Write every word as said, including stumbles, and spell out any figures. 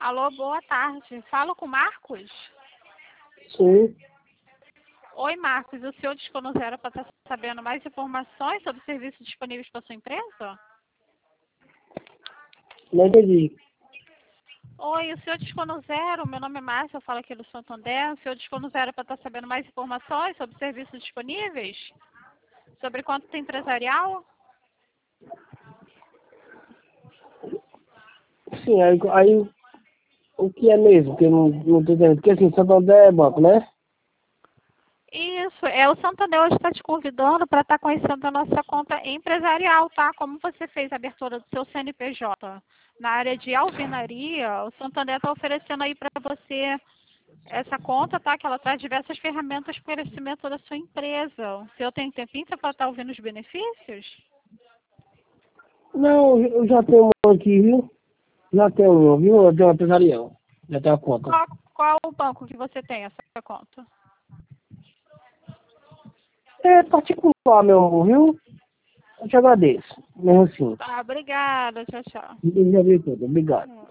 Alô, boa tarde. Falo com o Marcos? Sim. Oi, Marcos. O senhor discou no zero para estar sabendo mais informações sobre serviços disponíveis para sua empresa? Não entendi. Oi, o senhor discou no zero. Meu nome é Márcia, eu falo aqui do Santander. O senhor discou no zero para estar sabendo mais informações sobre serviços disponíveis? Sobre conta empresarial? Sim, aí, aí o que é mesmo? Que eu não, não tô entendendo. Porque assim, Santander é banco, né? Isso, é o Santander hoje está te convidando para estar conhecendo a nossa conta empresarial, tá? Como você fez a abertura do seu C N P J na área de alvenaria, o Santander está oferecendo aí para você essa conta, tá? Que ela traz diversas ferramentas para o crescimento da sua empresa. O senhor tem tempinho para estar ouvindo os benefícios? Não, eu já tenho um aqui, viu? Já tenho um, viu? Eu tenho um empresarial. Já tenho a conta. Qual, qual o banco que você tem essa conta? É particular, meu amor, viu? Eu te agradeço. Mesmo assim. Tá, obrigada, tchau, tchau. Já vi tudo. Obrigado.